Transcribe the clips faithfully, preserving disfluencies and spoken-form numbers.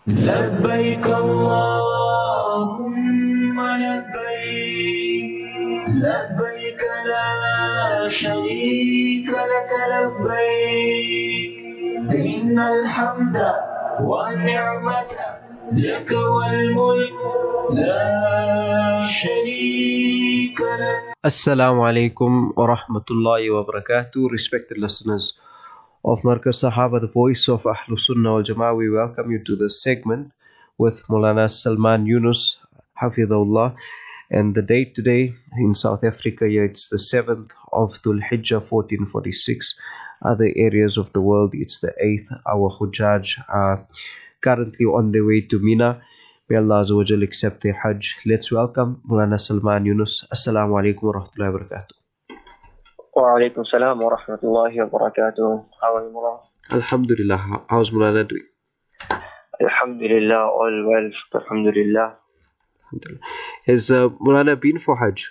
لبيك اللهم لبيك لبيك لا شريك لك لبيك إن الحمد والنعمة لك والملك لا شريك لك. Assalamu alaikum wa rahmatullahi wa barakatuh. Respected listeners of Markaz Sahaba, the voice of Ahlus Sunnah wal Jama'ah, we welcome you to this segment with Maulana Salman Yunus, Hafidhullah. And the date today in South Africa, yeah, it's the seventh of Dhul Hijjah fourteen forty-six. Other areas of the world, it's the eighth. Our Hujjaj are currently on their way to Mina. May Allah Azza wa Jal accept their Hajj. Let's welcome Maulana Salman Yunus. Assalamu alaikum wa rahmatullahi wa barakatuh. Wa alaikum salam wa rahmatullahi wa barakatuh. How are you, Mulana? Alhamdulillah. How's Maulana doing? Alhamdulillah, all well. Alhamdulillah. Alhamdulillah. Has uh, Maulana been for Hajj?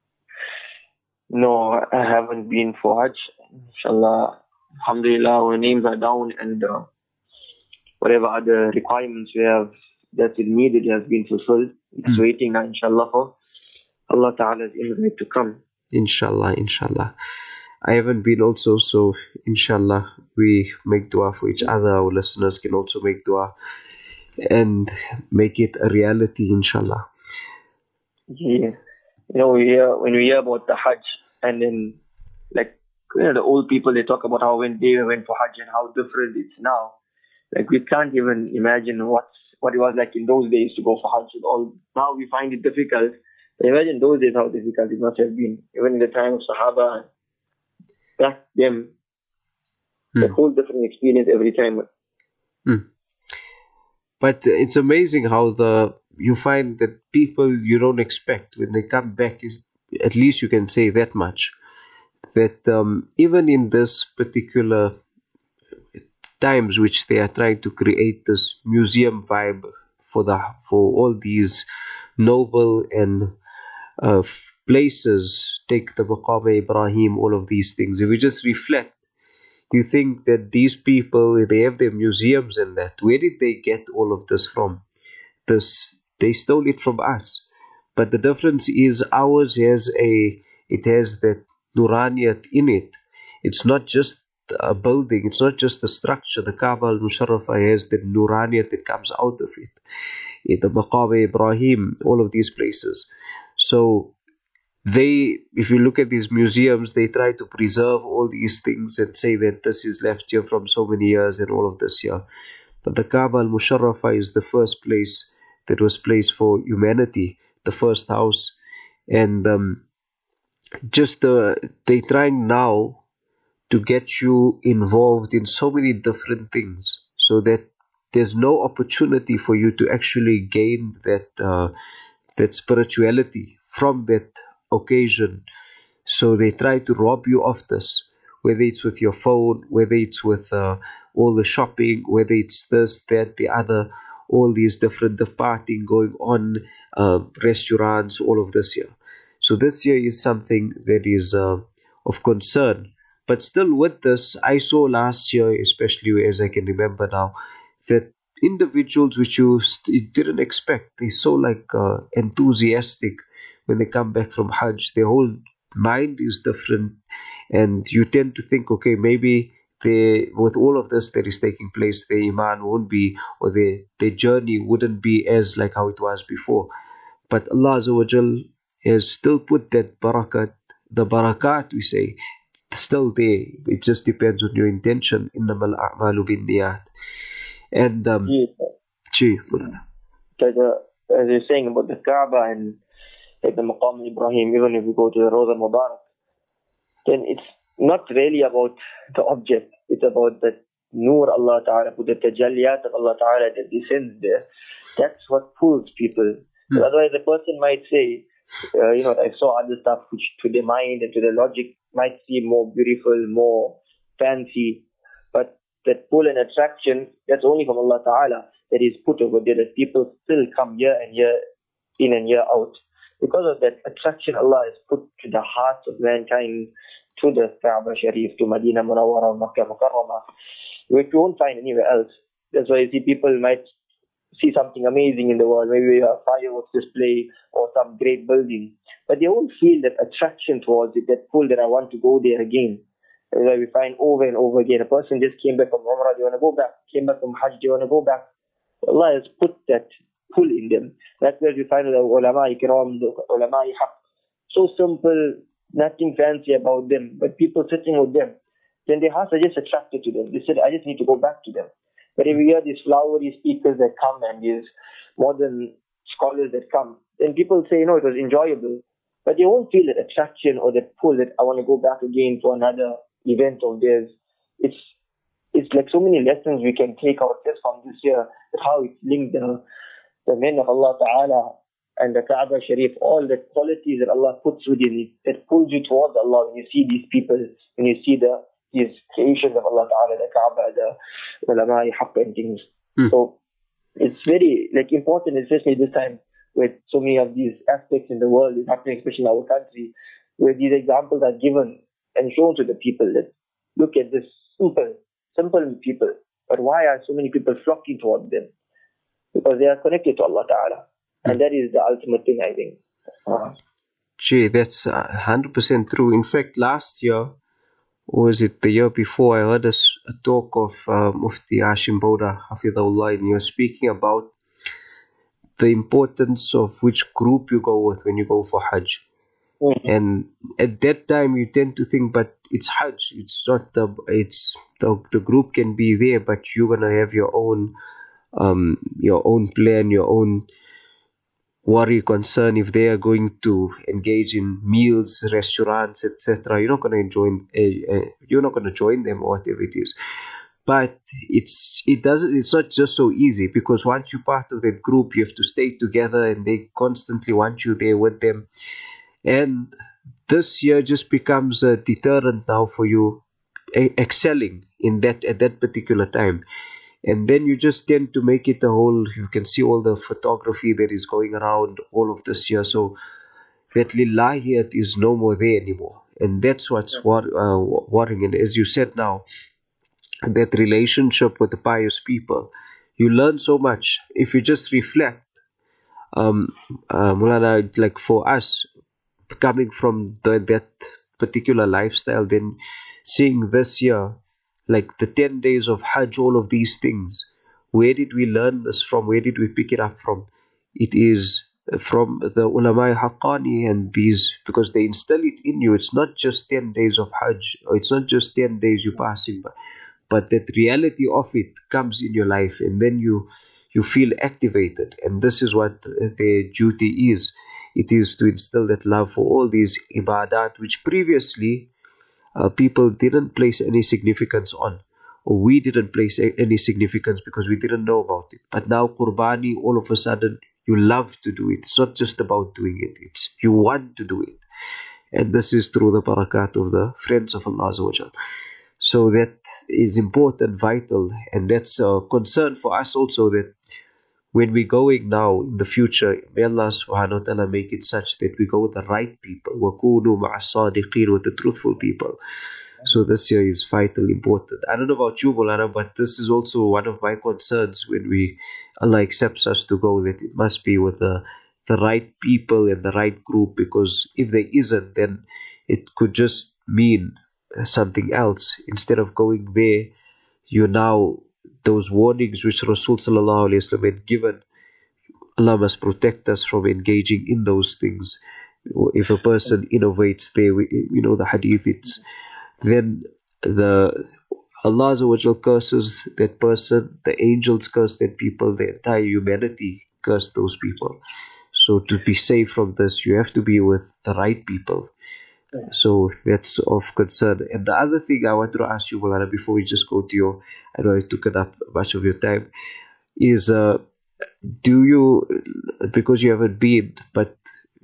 No, I haven't been for Hajj. Inshallah, alhamdulillah, our names are down and uh, whatever other requirements we have that is needed has been fulfilled. It's Hmm. waiting now, inshallah, for Allah Ta'ala's invite to come. Inshallah, inshallah. I haven't been also, so inshallah, we make dua for each other. Our listeners can also make dua and make it a reality, inshallah. Yeah. You know, we hear, when we hear about the Hajj and then, like, you know, the old people, they talk about how when they went for Hajj and how different it's now. Like, we can't even imagine what's, what it was like in those days to go for Hajj. All, now we find it difficult. But imagine those days how difficult it must have been. Even in the time of Sahaba, back then, Hmm. a whole different experience every time. Hmm. But it's amazing how the you find that people you don't expect when they come back is at least you can say that much that um, even in this particular times which they are trying to create this museum vibe for the for all these noble and uh, f- places, take the Maqam Ibrahim, all of these things. If we just reflect, you think that these people, they have their museums and that. Where did they get all of this from? This they stole it from us. But the difference is ours has a it has that Nuraniyat in it. It's not just a building, it's not just the structure. The Kaaba al-Musharrafa has the Nuraniyat that comes out of it. Eh, The Maqam Ibrahim, all of these places. So they, if you look at these museums, they try to preserve all these things and say that this is left here from so many years and all of this here. But the Kaaba al-Musharrafa is the first place that was placed for humanity, the first house. And um, just uh, they trying now to get you involved in so many different things so that there's no opportunity for you to actually gain that uh, that spirituality from that occasion. So they try to rob you of this, whether it's with your phone, whether it's with uh, all the shopping, whether it's this, that, the other, all these different departing going on, uh, restaurants, all of this here. So this year is something that is uh, of concern. But still with this, I saw last year, especially as I can remember now, that individuals which you st- didn't expect, they're so like uh, enthusiastic when they come back from Hajj. Their whole mind is different, and you tend to think, okay, maybe they, with all of this that is taking place, their iman won't be, or their their journey wouldn't be as like how it was before. But Allah Azza wa Jal has still put that barakat, the barakat we say, still there. It just depends on your intention. Innamal a'malu binniyat. And um, Yeah. gee, Mulana. Like, uh, as you're saying about the Kaaba and like the Maqam Ibrahim, even if you go to the Roza Mubarak, then it's not really about the object. It's about the Nur Allah Ta'ala, the Tajalliyat of Allah Ta'ala that descends there. That's what pulls people. Hmm. Otherwise, a person might say, uh, you know, I saw other stuff which to the mind and to the logic might seem more beautiful, more fancy, but that pull and attraction, that's only from Allah Ta'ala that is put over there, that people still come year and year in and year out. Because of that attraction Allah has put to the hearts of mankind, to the Kaaba Sharif, to Medina Munawwara, Makkah Mukarramah, which you won't find anywhere else. That's why you see people might see something amazing in the world, maybe a fireworks display or some great building, but they won't feel that attraction towards it, that pull that I want to go there again. Like we find over and over again, a person just came back from Umrah, they want to go back, came back from Hajj, they want to go back. Allah has put that pull in them. That's where we find the ulama ikram, the ulama haq. So simple, nothing fancy about them, but people sitting with them, then their hearts are just attracted to them. They said, I just need to go back to them. But if we hear these flowery speakers that come and these modern scholars that come, then people say, no, it was enjoyable. But they won't feel that attraction or that pull that I want to go back again for another event of theirs. It's it's like so many lessons we can take out just from this year, how it's linked the, the men of Allah Ta'ala and the Kaaba Sharif, all the qualities that Allah puts within it, that pulls you towards Allah when you see these people, when you see the these creations of Allah Ta'ala, the Kaaba, the ulama, haqq and things. Hmm. So it's very like important, especially this time with so many of these aspects in the world is happening, especially in our country, where these examples are given and shown to the people that look at this simple, simple people. But why are so many people flocking towards them? Because they are connected to Allah Ta'ala. And that is the ultimate thing, I think. Uh, Gee, that's one hundred percent true. In fact, last year, or was it the year before, I heard a, a talk of uh, Mufti Hashim Bauda, Hafidhullah, and he was speaking about the importance of which group you go with when you go for Hajj. Mm-hmm. And at that time, you tend to think, but it's Hajj. It's not the, it's the, the group can be there, but you're going to have your own, um, your own plan, your own worry, concern if they are going to engage in meals, restaurants, et cetera. You're not going to join. Uh, uh, you're not going to join them or whatever it is. But it's it doesn't. It's not just so easy, because once you're part of that group, you have to stay together, and they constantly want you there with them. And this year just becomes a deterrent now for you excelling in that at that particular time. And then you just tend to make it a whole, you can see all the photography that is going around all of this year. So that lillahiyat is no more there anymore. And that's what's wor- uh, worrying. And as you said now, that relationship with the pious people, you learn so much. If you just reflect, um, uh, Mulana, like for us, coming from the, that particular lifestyle, then seeing this year, like the ten days of Hajj, all of these things, where did we learn this from? Where did we pick it up from? It is from the ulama haqqani and these, because they instill it in you. It's not just ten days of Hajj, or it's not just ten days you're passing by, but that reality of it comes in your life, and then you you feel activated. And this is what their duty is. It is to instill that love for all these ibadat, which previously Uh, people didn't place any significance on, or we didn't place a- any significance because we didn't know about it. But now Qurbani, all of a sudden, you love to do it. It's not just about doing it, it's you want to do it. And this is through the barakat of the friends of Allah Azza wa Jal. So that is important, vital, and that's a concern for us also, that when we're going now in the future, may Allah subhanahu wa ta'ala make it such that we go with the right people, وَكُونُوا مَعَ الصَّادِقِينَ, with the truthful people. So this year is vital, important. I don't know about you, Mulana, but this is also one of my concerns when we, Allah accepts us to go, that it must be with the, the right people and the right group, because if there isn't, then it could just mean something else. Instead of going there, you now, those warnings which Rasul sallallahu alaihi wasallam had given, Allah must protect us from engaging in those things. If a person innovates there, we, you know the hadith, it's then the Allah Azza wa Jal curses that person, the angels curse that people, the entire humanity curse those people. So to be safe from this, you have to be with the right people. So that's of concern. And the other thing I want to ask you, Mulana, before we just go to your, I know I took up much of your time, is uh, do you, because you haven't been, but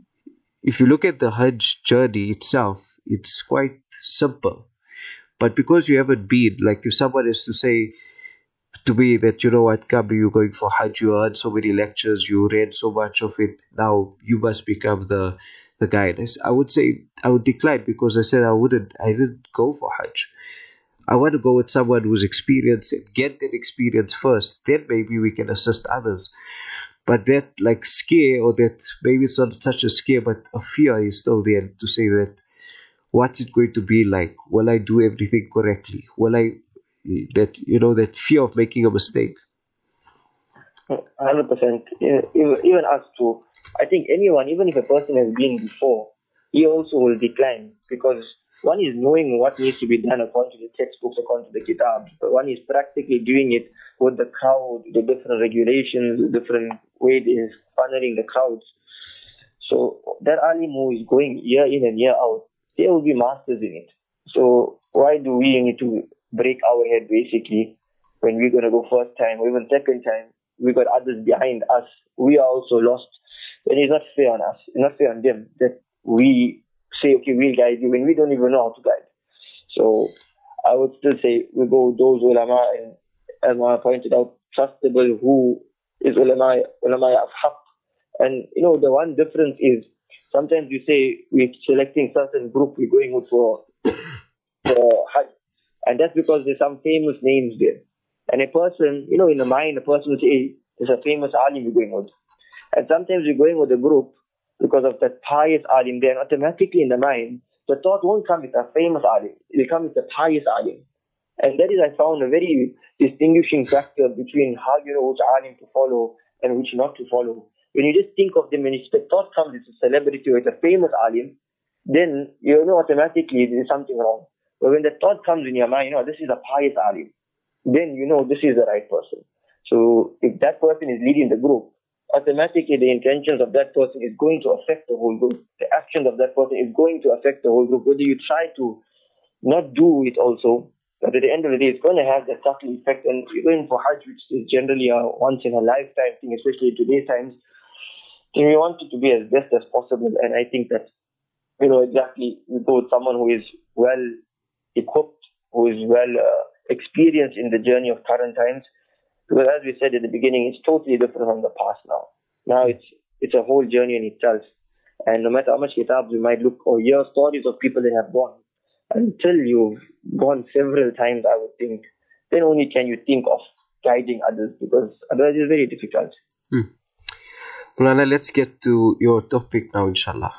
if you look at the Hajj journey itself, it's quite simple. But because you haven't been, like if someone is to say to me that, you know what, Kabi, you're going for Hajj, you heard so many lectures, you read so much of it, now you must become the the guide. I would say I would decline, because I said I wouldn't, I didn't go for Hajj. I want to go with someone who's experienced and get that experience first. Then maybe we can assist others. But that like scare, or that maybe it's not such a scare, but a fear is still there to say that what's it going to be like? Will I do everything correctly? Will I, that, you know, that fear of making a mistake? one hundred percent. Even, even us too. I think anyone, even if a person has been before, he also will decline, because one is knowing what needs to be done according to the textbooks, according to the kitab, but one is practically doing it with the crowd, the different regulations, the different way they're funneling the crowds. So that alim who is going year in and year out, they will be masters in it. So why do we need to break our head basically when we're going to go first time or even second time? We got others behind us. We are also lost. And it's not fair on us. It's not fair on them that we say, okay, we'll guide you when we don't even know how to guide. So I would still say we go with those ulama, and as I pointed out, trustable, who is ulama, ulama of haqq. And you know, the one difference is sometimes you say we're selecting certain group we're going with for, for Hajj. And that's because there's some famous names there. And a person, you know, in the mind, a person will say, hey, there's a famous alim we're going with. And sometimes we're going with a group because of that pious alim there, and automatically in the mind, the thought won't come with a famous alim. It will come with a pious alim. And that is, I found, a very distinguishing factor between how you know which alim to follow and which not to follow. When you just think of them, when the thought comes with a celebrity or it's a famous alim, then you know automatically there's something wrong. But when the thought comes in your mind, you know, this is a pious alim, then you know this is the right person. So if that person is leading the group, automatically the intentions of that person is going to affect the whole group. The actions of that person is going to affect the whole group. Whether you try to not do it also, but at the end of the day, it's going to have that subtle effect. And even for Hajj, which is generally a once in a lifetime thing, especially in today's times, then we want it to be as best as possible. And I think that, you know, exactly, we go with someone who is well equipped, who is well uh, experienced in the journey of current times. Because as we said at the beginning, it's totally different from the past now. Now it's it's a whole journey in itself. And no matter how much kitabs you might look or hear stories of people that have gone, until you've gone several times, I would think, then only can you think of guiding others, because otherwise it's very difficult. Hmm. Mulana, let's get to your topic now, inshallah.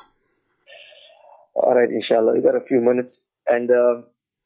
Alright, inshallah. We've got a few minutes. And uh,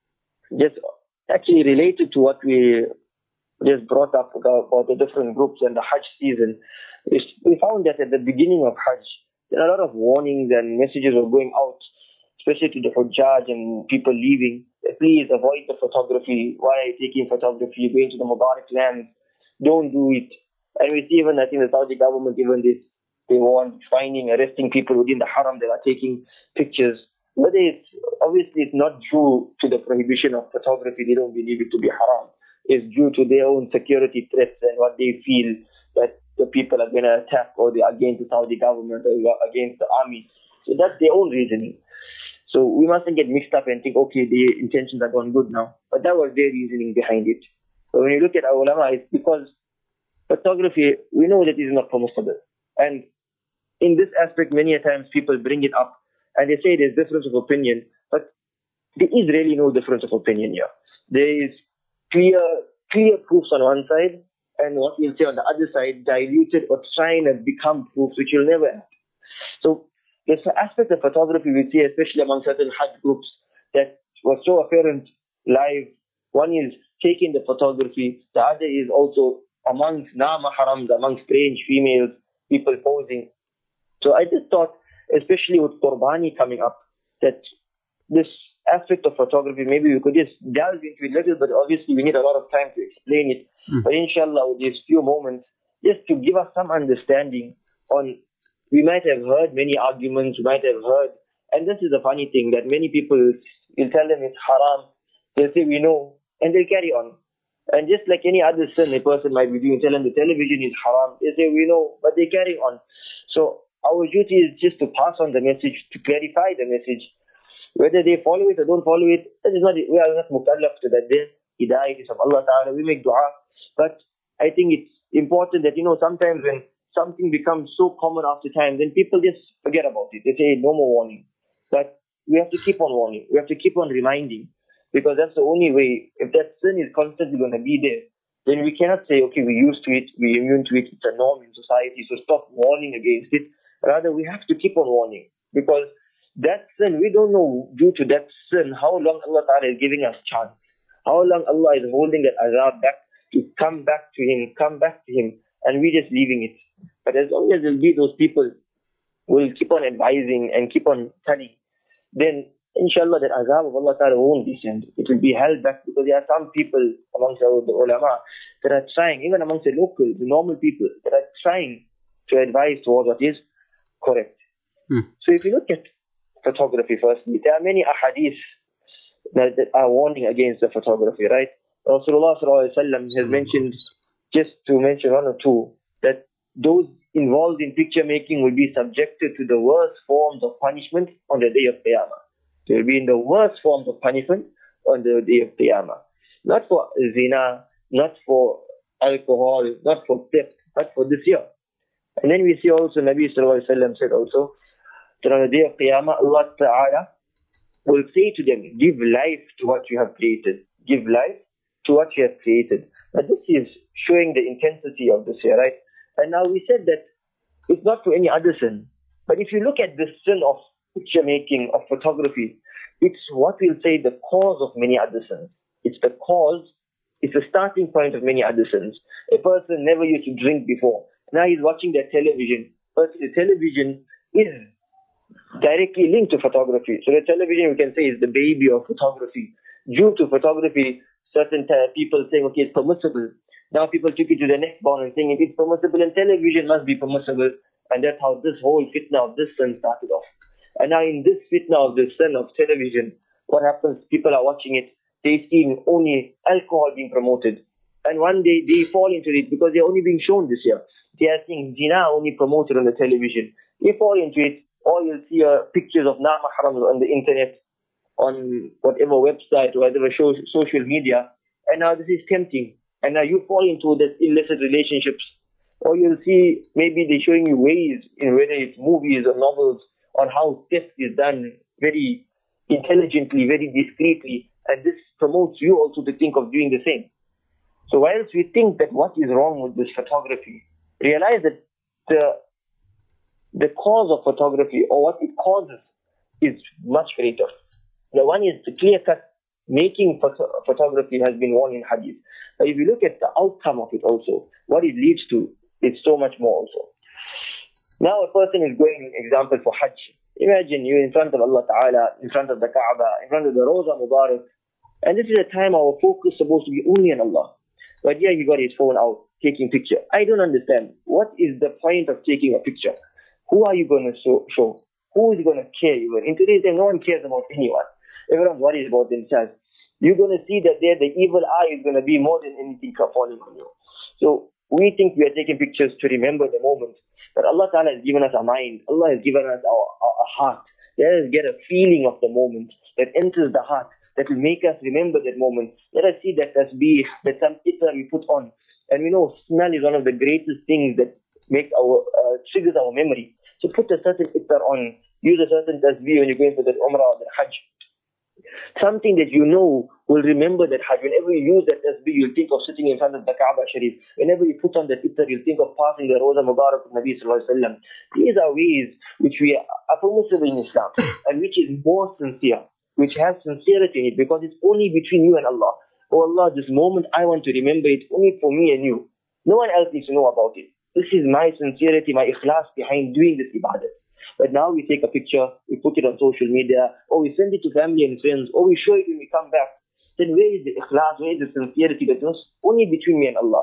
just actually related to what we just brought up about, about the different groups and the Hajj season, is we found that at the beginning of Hajj, there are a lot of warnings and messages were going out, especially to the Hujjaj and people leaving. Please avoid the photography. Why are you taking photography? Going to the Mubarak land. Don't do it. And we see even, I think the Saudi government, even this, they want finding, arresting people within the haram that are taking pictures. But it's, obviously it's not due to the prohibition of photography. They don't believe it to be haram. Is due to their own security threats and what they feel that the people are going to attack, or they are against the Saudi government or against the army. So that's their own reasoning. So we mustn't get mixed up and think, okay, the intentions are gone good now. But that was their reasoning behind it. So when you look at our ulama, it's because photography, we know that it is not permissible. And in this aspect, many a times people bring it up and they say there's difference of opinion, but there is really no difference of opinion here. There is clear clear proofs on one side, and what we'll say on the other side, diluted or trying to become proofs, which you'll never have. So there's an aspect of photography we see, especially among certain Hajj groups, that was so apparent live. One is taking the photography, the other is also amongst na-mahrams, amongst strange females, people posing. So I just thought, especially with Qurbani coming up, that this aspect of photography, maybe we could just delve into it a little, but obviously we need a lot of time to explain it. Mm. But inshallah, with these few moments, just to give us some understanding on, we might have heard many arguments, we might have heard, and this is the funny thing, that many people, you'll tell them it's haram, they'll say we know, and they'll carry on. And just like any other sin a person might be doing, tell them the television is haram, they say we know, but they carry on. So our duty is just to pass on the message, to clarify the message. Whether they follow it or don't follow it, that is not, we are not mukallaf to that. Their hidayah is of Allah Ta'ala. We make dua. But I think it's important that, you know, sometimes when something becomes so common after time, then people just forget about it. They say no more warning. But we have to keep on warning. We have to keep on reminding. Because that's the only way. If that sin is constantly going to be there, then we cannot say, okay, we're used to it, we're immune to it, it's a norm in society, so stop warning against it. Rather, we have to keep on warning. Because that sin, we don't know due to that sin how long Allah Ta'ala is giving us chance. How long Allah is holding that azab back to come back to Him, come back to Him, and we're just leaving it. But as long as there'll be those people who will keep on advising and keep on telling, then inshallah that azab of Allah Ta'ala won't descend. It will be held back because there are some people amongst our the ulama that are trying, even amongst the locals, the normal people, that are trying to advise towards what is correct. Hmm. So if you look at photography firstly, there are many ahadith that, that are warning against the photography, right? Rasulullah Sallallahu Alaihi Wasallam has mentioned, just to mention one or two, that those involved in picture making will be subjected to the worst forms of punishment on the day of Qiyamah. They will be in the worst forms of punishment on the day of Qiyamah. Not for zina, not for alcohol, not for theft, but for this year. And then we see also Nabi Sallallahu Alaihi Wasallam said also that on the day of Qiyamah, Allah Ta'ala will say to them, give life to what you have created. Give life to what you have created. Now this is showing the intensity of this here, right? And now we said that it's not for any other sin. But if you look at this sin of picture making, of photography, it's what we'll say the cause of many other sins. It's the cause, it's the starting point of many other sins. A person never used to drink before. Now he's watching their television. But the television is directly linked to photography. So the television, we can say, is the baby of photography. Due to photography, certain people saying, okay, it's permissible. Now people took it to the next bound and saying, if it's permissible, and television must be permissible. And that's how this whole fitna of this sin started off. And now in this fitna of this sin of television, what happens? People are watching it. They see only alcohol being promoted. And one day they fall into it because they're only being shown this year. They are seeing zina only promoted on the television. They fall into it. Or you'll see uh, pictures of na-mahrams on the internet, on whatever website or whatever show, social media. And now this is tempting. And now you fall into the illicit relationships. Or you'll see, maybe they're showing you ways, in whether it's movies or novels, on how theft is done very intelligently, very discreetly. And this promotes you also to think of doing the same. So whilst we think that what is wrong with this photography, realize that the the cause of photography, or what it causes, is much greater. The one is the clear-cut making photo- photography has been warned in hadith. But if you look at the outcome of it also, what it leads to, it's so much more also. Now a person is going, example, for Hajj. Imagine you in front of Allah Ta'ala, in front of the Kaaba, in front of the Roza Mubarak. And this is a time our focus is supposed to be only on Allah. But here he got his phone out, taking picture. I don't understand. What is the point of taking a picture? Who are you going to show? show? Who is going to care even? In today's day, no one cares about anyone. Everyone's worried about themselves. You're going to see that there the evil eye is going to be more than anything falling on you. So we think we are taking pictures to remember the moment. But Allah Ta'ala has given us a mind. Allah has given us our, our, our heart. Let us get a feeling of the moment that enters the heart, that will make us remember that moment. Let us see that tasbih, that some itar we put on. And we know smell is one of the greatest things that makes our, uh, triggers our memory. So put a certain itar on, use a certain tasbih when you're going for the Umrah or the Hajj. Something that you know will remember that Hajj. Whenever you use that tasbih, you'll think of sitting in front of the Kaaba Sharif. Whenever you put on that itar, you'll think of passing the Roza Mubarak of Nabi Sallallahu Alaihi Wasallam. These are ways which we are permissible in Islam, and which is more sincere, which has sincerity in it, because it's only between you and Allah. Oh Allah, this moment I want to remember it only for me and you. No one else needs to know about it. This is my sincerity, my ikhlas behind doing this ibadah. But now we take a picture, we put it on social media, or we send it to family and friends, or we show it when we come back. Then where is the ikhlas, where is the sincerity? That was only between me and Allah.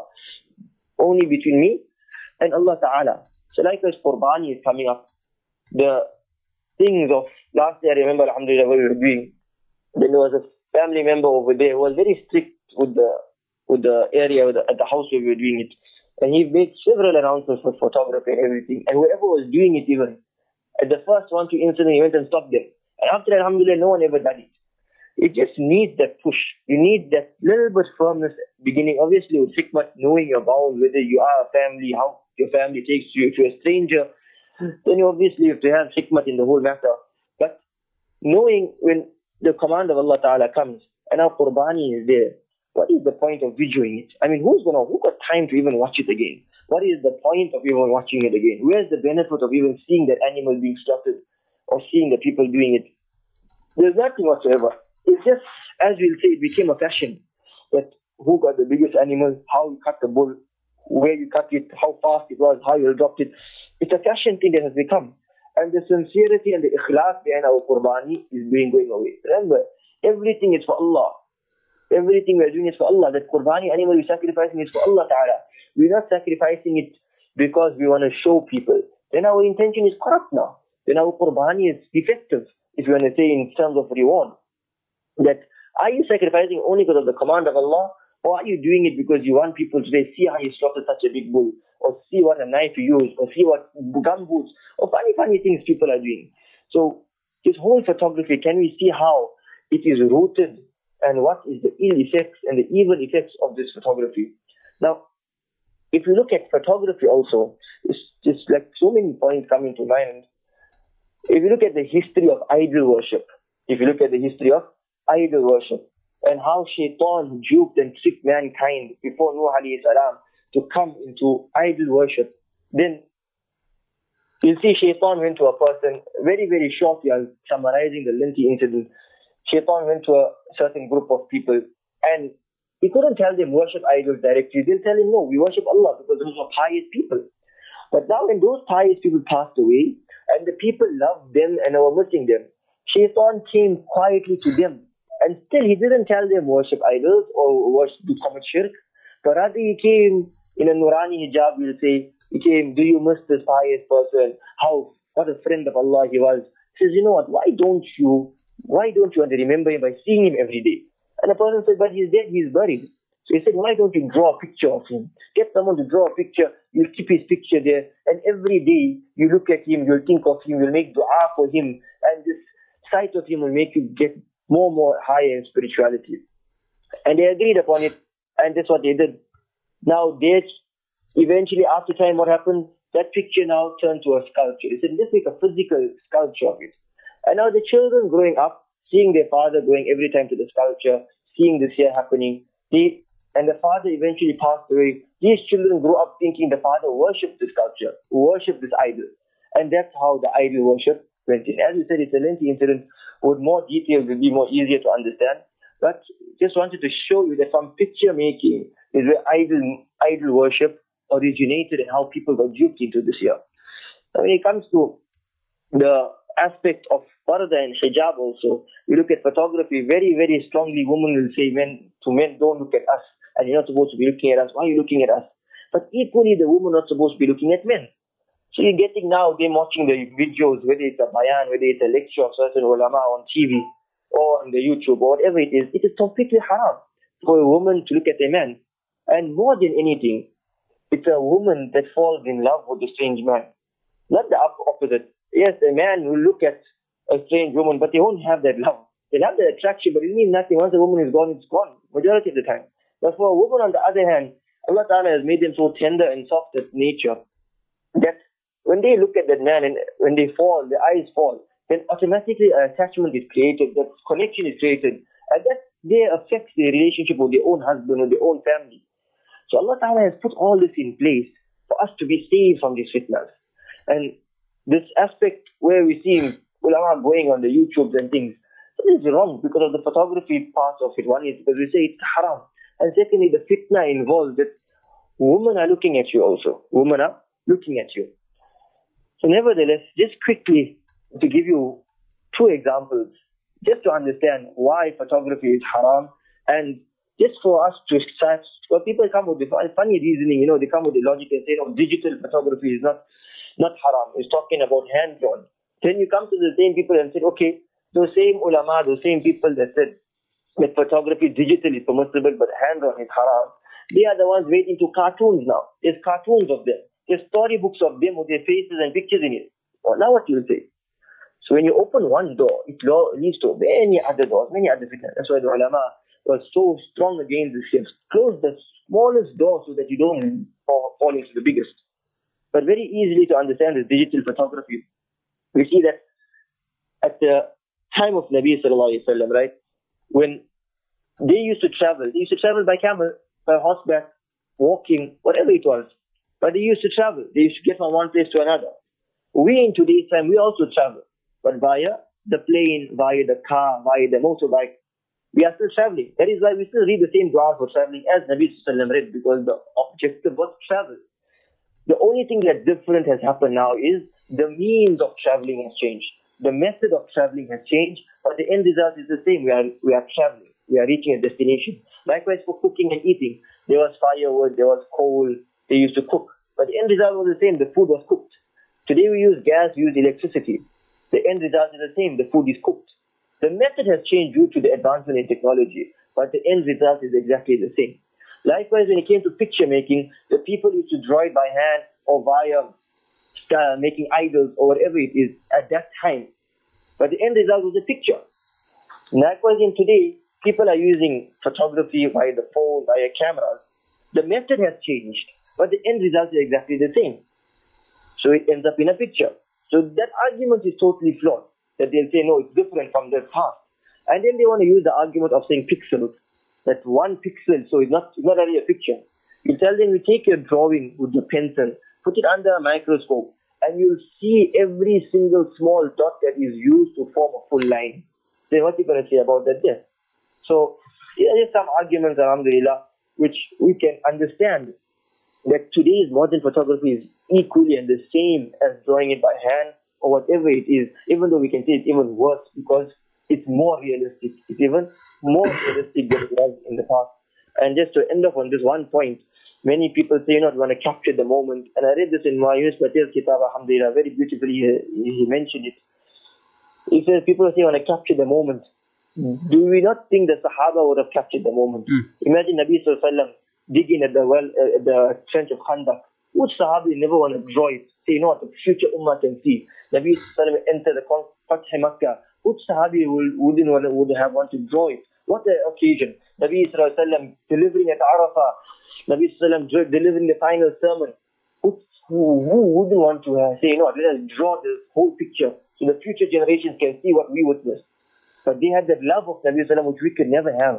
Only between me and Allah Ta'ala. So likewise, Qurbani is coming up. The things of, last year I remember, alhamdulillah, what we were doing. Then there was a family member over there who was very strict with the with the area, with the, at the house where we were doing it. And he made several announcements for photography and everything. And whoever was doing it even, at the first one, two incidents, he went and stopped them. And after that, alhamdulillah, no one ever done it. It just needs that push. You need that little bit firmness beginning. Obviously, with hikmah, knowing your bounds, whether you are a family, how your family takes you to a stranger, then you obviously have to have hikmah in the whole matter. But knowing when the command of Allah Ta'ala comes, and our Qurbani is there, what is the point of videoing it? I mean, who's gonna, who got time to even watch it again? What is the point of even watching it again? Where's the benefit of even seeing that animal being slaughtered or seeing the people doing it? There's nothing whatsoever. It's just, as we'll say, it became a fashion. That who got the biggest animal, how you cut the bull, where you cut it, how fast it was, how you dropped it. It's a fashion thing that has become. And the sincerity and the ikhlas behind our Qurbani is being going away. Remember, everything is for Allah. Everything we're doing is for Allah. That Qurbani animal we're sacrificing is for Allah Ta'ala. We're not sacrificing it because we want to show people. Then our intention is corrupt now. Then our Qurbani is defective, if you want to say in terms of reward. That, are you sacrificing only because of the command of Allah? Or are you doing it because you want people to say, see how you slaughtered such a big bull? Or see what a knife you use? Or see what gun boots? Or funny, funny things people are doing. So, this whole photography, can we see how it is rooted and what is the ill effects and the evil effects of this photography? Now, if you look at photography also, it's just like so many points coming to mind. If you look at the history of idol worship, if you look at the history of idol worship, and how Shaitan duped and tricked mankind before Nuh alayhi salam to come into idol worship, then you'll see Shaitan went to a person, very, very shortly, I'm summarizing the lengthy incident. Shaitan went to a certain group of people, and he couldn't tell them worship idols directly. They'll tell him, no, we worship Allah because those are pious people. But now when those pious people passed away, and the people loved them and were missing them, Shaitan came quietly to them. And still he didn't tell them worship idols or worship, do commit shirk. But rather he came in a Nurani hijab, we'll say, he came, do you miss this pious person? How, what a friend of Allah he was. He says, you know what, why don't you, why don't you want to remember him by seeing him every day? And the person said, but he's dead, he's buried. So he said, why don't you draw a picture of him? Get someone to draw a picture, you'll keep his picture there, and every day you look at him, you'll think of him, you'll make dua for him, and this sight of him will make you get more and more higher in spirituality. And they agreed upon it, and that's what they did. Now, they, eventually after time, what happened? That picture now turned to a sculpture. They said, let's make a physical sculpture of it. And now the children growing up, seeing their father going every time to the sculpture, seeing this here happening, they, and the father eventually passed away. These children grew up thinking the father worshipped the sculpture, worshipped this idol. And that's how the idol worship went in. As we said, it's a lengthy incident. With more details, it will be more easier to understand. But just wanted to show you that from picture making is where idol, idol worship originated and how people got duped into this here. Now, when it comes to the aspect of parda and hijab also, we look at photography very, very strongly. Women will say men to men, don't look at us, and you're not supposed to be looking at us. Why are you looking at us? But equally, the women are not supposed to be looking at men. So you're getting now, them watching the videos, whether it's a bayan, whether it's a lecture of certain ulama on T V, or on the YouTube, or whatever it is, it is completely haram for a woman to look at a man. And more than anything, it's a woman that falls in love with a strange man. Not the opposite. Yes, a man will look at a strange woman, but they won't have that love. They'll have that attraction, but it means nothing. Once a woman is gone, it's gone, majority of the time. But for a woman, on the other hand, Allah Ta'ala has made them so tender and soft at nature that when they look at that man and when they fall, their eyes fall, then automatically an attachment is created, that connection is created, and that there affects their relationship with their own husband or their own family. So Allah Ta'ala has put all this in place for us to be saved from these fitnas. And this aspect where we see ulama going on the YouTubes and things, it is wrong because of the photography part of it. One is because we say it's haram. And secondly, the fitna involved that women are looking at you also. Women are looking at you. So nevertheless, just quickly to give you two examples, just to understand why photography is haram, and just for us to start, for people come with the funny reasoning, you know, they come with the logic and say, no, digital photography is not, not haram, it's talking about hand-drawn. Then you come to the same people and say, okay, those same ulama, those same people that said that photography digital is permissible but hand-drawn is haram, they are the ones waiting to cartoons now. There's cartoons of them. There's storybooks of them with their faces and pictures in it. Well, now what do you say? So when you open one door, it leads to many other doors, many other fitnas. That's why the ulama was so strong against this shift. Close the smallest door so that you don't fall, fall into the biggest. But very easily to understand this digital photography, we see that at the time of Nabi sallallahu alaihi wasallam, right, when They used to travel. They used to travel by camel, by horseback, walking, whatever it was. But they used to travel. They used to get from one place to another. We in today's time, we also travel. But via the plane, via the car, via the motorbike, we are still traveling. That is why we still read the same dua for traveling as Nabi Sallallahu Alaihi Wasallam read, because the objective was travel. The only thing that different has happened now is the means of traveling has changed. The method of traveling has changed, but the end result is the same. We are, we are traveling. We are reaching a destination. Likewise for cooking and eating. There was firewood, there was coal, they used to cook. But the end result was the same. The food was cooked. Today we use gas, we use electricity. The end result is the same. The food is cooked. The method has changed due to the advancement in technology, but the end result is exactly the same. Likewise, when it came to picture making, the people used to draw it by hand or via uh, making idols or whatever it is at that time. But the end result was a picture. Likewise, in today, people are using photography via the phone, via cameras. The method has changed, but the end result is exactly the same. So it ends up in a picture. So that argument is totally flawed. That they'll say, no, it's different from the past. And then they want to use the argument of saying pixels. That one pixel, so it's not, it's not really a picture. You tell them, you take your drawing with the pencil, put it under a microscope, and you'll see every single small dot that is used to form a full line. Then what are you going to say about that there? So, there are some arguments, alhamdulillah, which we can understand that today's modern photography is equally and the same as drawing it by hand or whatever it is, even though we can say it's even worse because it's more realistic. It's even more realistic than it was in the past. And just to end up on this one point, many people say, you know, we want to capture the moment. And I read this in my Yunus Patel's kitab, alhamdulillah, very beautifully, he, he mentioned it. He says, people say, we want to capture the moment. Do we not think the Sahaba would have captured the moment? Mm. Imagine Nabi Sallallahu Alaihi Wasallam digging at the well, uh, the trench of Khandaq. Which Sahabi never want to draw it? Say, you know what, the future Ummah can see. Nabi Sallallahu Alaihi Wasallam enter the Fath Makkah. Which Sahabi would, wouldn't want to, would have want to draw it? What an occasion. Nabi Sallallahu Alaihi Wasallam delivering at Arafah. Nabi Sallallahu Alaihi Wasallam delivering the final sermon. Who, who wouldn't want to uh, say, you know what, let us draw this whole picture so the future generations can see what we witnessed. But they had that love of Nabi Sallallahu Alaihi Wasallam which we could never have,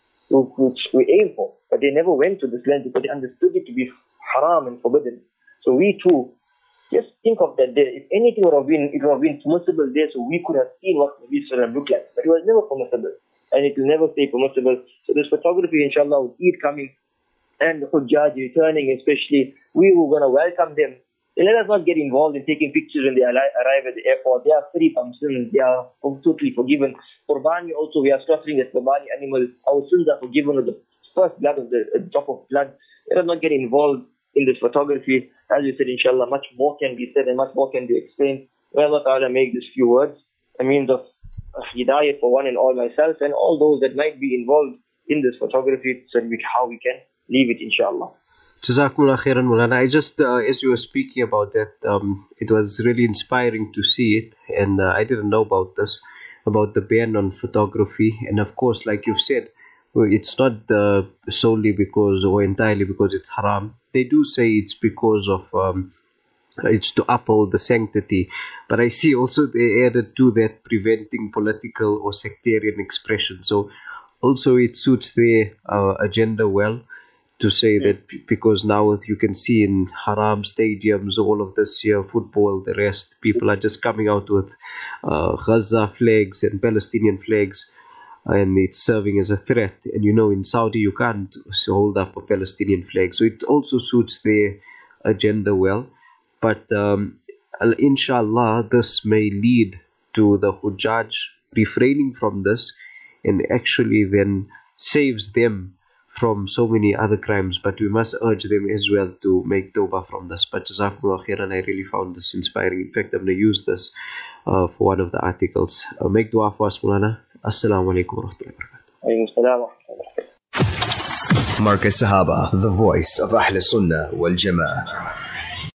which we aim for. But they never went to this land because they understood it to be haram and forbidden. So we too, just think of that day. If anything would have been, it would have been permissible there, so we could have seen what Nabi Sallallahu Alaihi Wasallam looked like. But it was never permissible. And it will never stay permissible. So this photography, inshallah, with Eid coming and the Hujjaj returning especially, we were going to welcome them. And let us not get involved in taking pictures when they arrive at the airport. They are free from sins. They are totally forgiven. Qurbani also, we are slaughtering the Qurbani animal. Our sins are forgiven with the first blood of the drop of blood. Let us not get involved in this photography. As you said, inshallah, much more can be said and much more can be explained. May Allah Ta'ala make these few words a means of hidayah for one and all, myself and all those that might be involved in this photography, so we, how we can leave it, inshallah. Jazakumullah khairan, Mulana. I just, uh, as you were speaking about that, um, it was really inspiring to see it, and uh, I didn't know about this, about the ban on photography. And of course, like you've said, it's not uh, solely because or entirely because it's haram. They do say it's because of um, it's to uphold the sanctity, but I see also they added to that preventing political or sectarian expression. So also it suits their uh, agenda well to say that because now you can see in haram stadiums, all of this here, football, the rest, people are just coming out with uh, Gaza flags and Palestinian flags, and it's serving as a threat. And you know, in Saudi you can't hold up a Palestinian flag, so it also suits their agenda well. But um, inshallah, this may lead to the Hujjaj refraining from this, and actually then saves them from so many other crimes. But we must urge them as well to make tawbah from this. But Jazakumullah khairan, I really found this inspiring. In fact, I'm going to use this uh, for one of the articles. Uh, make dua for us, Mulana. Assalamu alaikum wa rahmatullahi wa barakatuh. Markaz Sahaba, the voice of Ahl Sunnah wal Jama'ah.